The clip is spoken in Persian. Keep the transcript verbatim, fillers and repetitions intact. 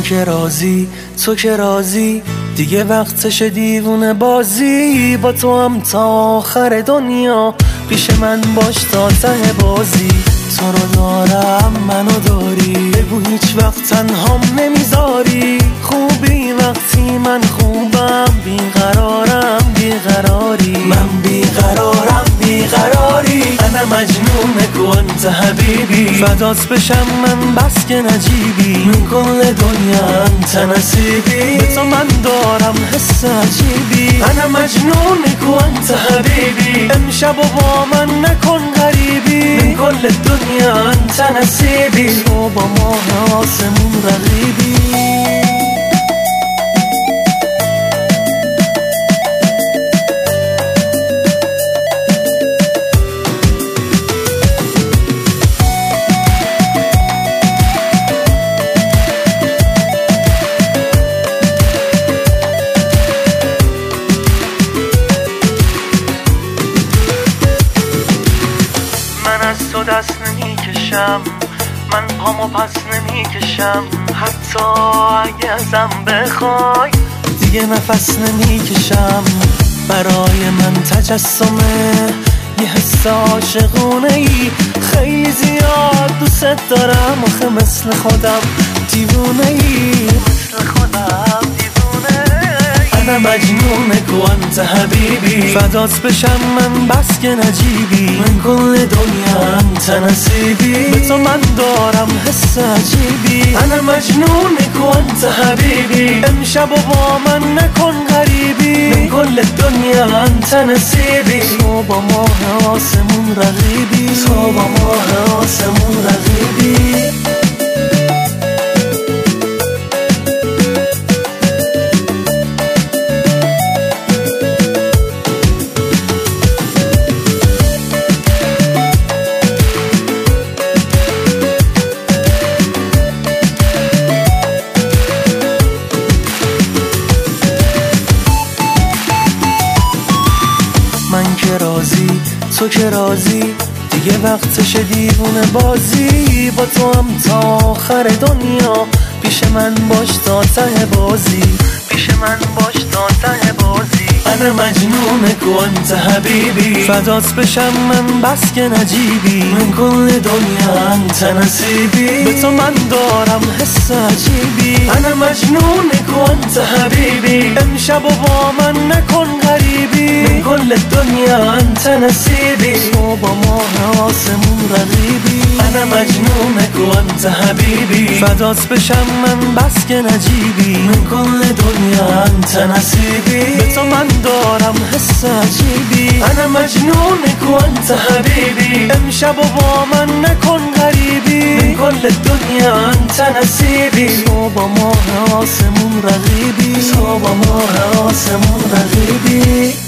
که راضی، تو که راضی، دیگه وقتش دیوونه بازی. با تو هم تا آخر دنیا، پیش من باش تا ته بازی. تو رو دارم منو داری، بگو هیچ وقت تنهام نمیذاری. خوبی وقتی من خوبم، بیقرارم بیقراری. من بیقرارم بیقراری. انا مجنونك وانت حبيبي، فدات بشم من بس که نجیبی. من کل دنیا انت نصیبی، به تو من دارم حس عجیبی. انا مجنونك وانت حبيبي، امشب و با من نکن غریبی. من کل دنیا انت نصیبی، تو با ماه آسمون رقیبی. من از تو دست نمی کشم، من پامو پس نمی کشم. حتی اگه ازم بخوای، دیگه نفس نمی کشم. برای من تجسمه یه حس عاشقونه ای. خیلی زیاد دوست دارم، آخه مثل خودم دیوونه ای. مثل خودم انا مجنونك وانت حبيبي، فدات بشم من بس که نجیبی. من کل دنیا انت نصیبی، به تو من دارم حس عجیبی. انا مجنونك وانت حبيبي، امشب و با من نکن غریبی. من کل دنیا انت نصیبی، تو با ماه آسمون رقیبی. تو با ماه آسمون رقیبی. من که راضی، تو که راضی، دیگه وقتش دیوونه بازی. با تو هم تا آخر دنیا، پیش من باش تا ته بازی. پیش من باش تا ته بازی. انا مجنونك وانت حبيبي، فدات بشم من بس که نجیبی. من کل دنیا انت نصیبی، به تو من دارم حس عجیبی. انا مجنونك وانت حبيبي، امشب و با من نکن غریبی. من کل دنیا انت نصیبی، تو با ماه آسمون رقیبی. انا مجنونك وانت حبيبي، فدات بشم من بس که نجیبی. من کل دنیا انت نصیبی، به تو من دارم حس عجیبی. انا مجنونك وانت حبيبي، امشب و با من نکن غریبی. من کل دنیا انت نصیبی، تو با ماه آسمون رقیبی. تو با ماه آسمون رقیبی.